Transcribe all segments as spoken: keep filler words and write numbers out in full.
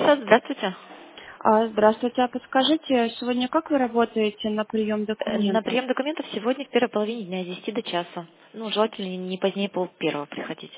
шестьдесят, здравствуйте. А, Здравствуйте, а подскажите, сегодня как вы работаете на прием Э, На документов? прием документов сегодня в первой половине дня с десяти до часа. Ну, желательно не позднее пол первого приходить.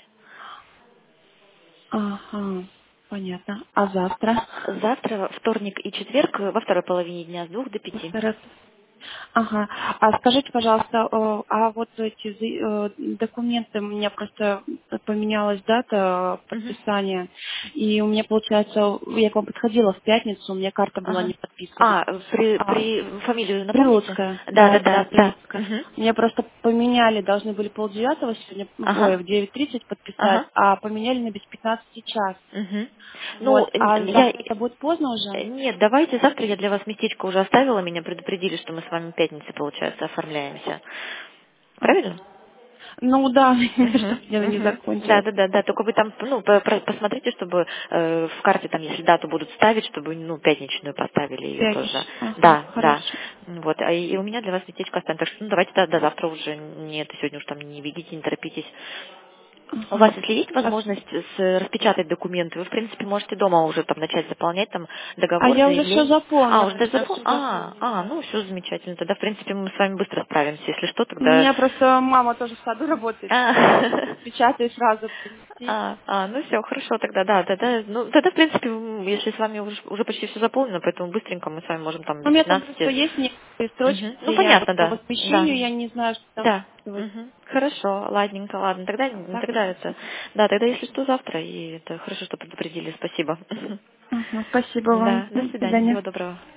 Ага, понятно. А завтра? Завтра, вторник и четверг, во второй половине дня с двух до пяти. Во-вторых. Ага. А скажите, пожалуйста, э, а вот эти за- э, документы, у меня просто поменялась дата Мгм. подписания, и у меня, получается, я к вам подходила в пятницу, у меня карта была не Ага. подписана. А, при, А, при фамилию напомните? Прилуцкая, Да, да, да, да, да, да. Прилуцкая. Мгм. Мне просто поменяли, должны были полдевятого сегодня, ой, Ага. в девять тридцать подписать, Ага. а поменяли на без пятнадцати час. Мгм. Вот, Ну, н- а я... завтра это будет поздно э, уже? Нет, давайте завтра я для вас местечко уже оставила, меня предупредили, что мы с вами в пятницу, получается, оформляемся. Правильно? Ну да, Мгм, чтобы дело не мгм. Да, закончилось. да, да, да. Только вы там, ну, по- про- посмотрите, чтобы э, в карте там, если дату будут ставить, чтобы, ну, пятничную поставили ее тоже. Пятничный. Ага, Да, да. хорошо. Вот. А и, и у меня для вас местечко останется. Так что, ну, давайте до, до завтра уже. Нет, сегодня уж там не бегите, не торопитесь. У вас, Ага. если есть А, возможность с- распечатать документы, вы, в принципе, можете дома уже там начать заполнять там а договор, я уже все заявление. А, заполнила, уже даже я запол... все А, заполнила. а, ну, все замечательно. Тогда, в принципе, мы с вами быстро справимся. Если что, У тогда... меня просто мама тоже в саду работает, А, я могу распечатать и сразу принести. а, а, ну все, хорошо, тогда да, тогда, ну, тогда, в принципе, м, если с вами уже, уже почти все заполнено, поэтому быстренько мы с вами можем там У без меня там просто пятнадцати. есть некоторые строчки, Мгм. Ну, где я вот понятно, по да, да, возмещению я не знаю, что там да. вписывать. Мгм. Хорошо, ладненько, ладно, тогда, Так. тогда это, да, тогда если что, завтра, и это хорошо, что предупредили, спасибо. Ага, спасибо вам. Да, до До свидания, свидания. всего доброго.